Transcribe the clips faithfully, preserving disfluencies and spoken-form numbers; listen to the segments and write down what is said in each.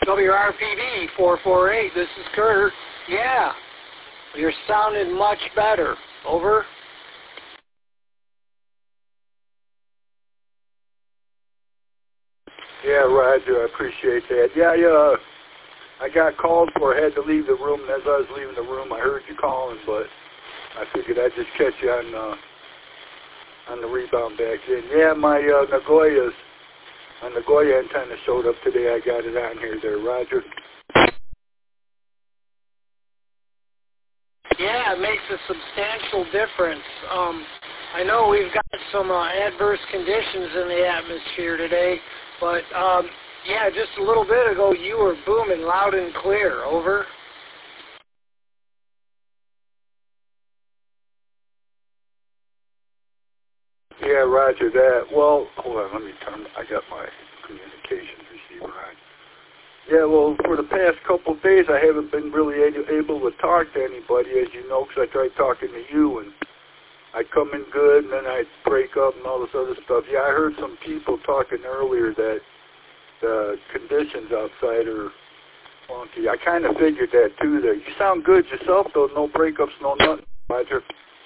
W R P D four four eight, this is Kurt. Yeah, you're sounding much better. Over. Yeah, Roger, I appreciate that. Yeah, I, uh, I got called for, I had to leave the room, and as I was leaving the room, I heard you calling, but I figured I'd just catch you on, uh, on the rebound back in. Yeah, my uh, Nagoya's, my Nagoya antenna showed up today. I got it on here there, Roger. Yeah, it makes a substantial difference. Um, I know we've got some uh, adverse conditions in the atmosphere today, but um, yeah, just a little bit ago you were booming loud and clear. Over. Yeah, Roger that. Well, hold on, let me turn, I got my communications receiver on. Yeah, well, for the past couple of days, I haven't been really able to talk to anybody, as you know, because I tried talking to you, and I'd come in good, and then I'd break up and all this other stuff. Yeah, I heard some people talking earlier that the conditions outside are funky. I kind of figured that, too, there. You sound good yourself, though. No breakups, no nothing, Roger.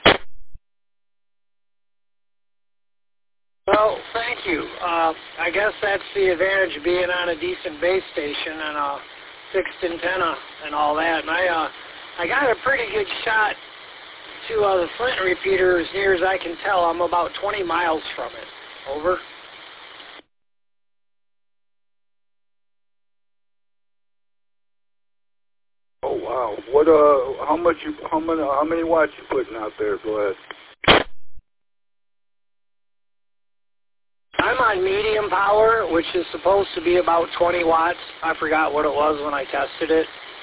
Well, thank you. Uh, I guess that's the advantage of being on a decent base station and a fixed antenna and all that. And I, uh, I got a pretty good shot to uh, the Flint repeater. As near as I can tell, I'm about twenty miles from it. Over. Oh wow! What uh? How much you? How many? How many watts you putting out there? Go ahead. I'm on medium power, which is supposed to be about twenty watts. I forgot what it was when I tested it.